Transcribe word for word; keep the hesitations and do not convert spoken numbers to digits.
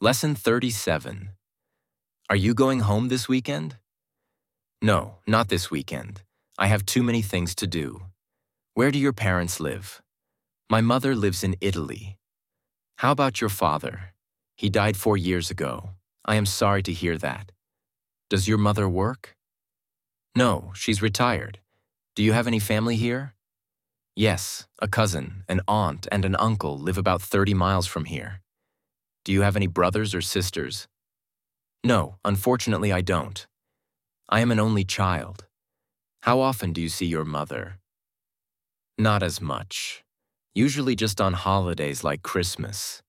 Lesson thirty-seven. Are you going home this weekend? No, not this weekend. I have too many things to do. Where do your parents live? My mother lives in Italy. How about your father? He died four years ago. I am sorry to hear that. Does your mother work? No, she's retired. Do you have any family here? Yes, a cousin, an aunt, and an uncle live about thirty miles from here. Do you have any brothers or sisters? No, unfortunately I don't. I am an only child. How often do you see your mother? Not as much. Usually just on holidays like Christmas.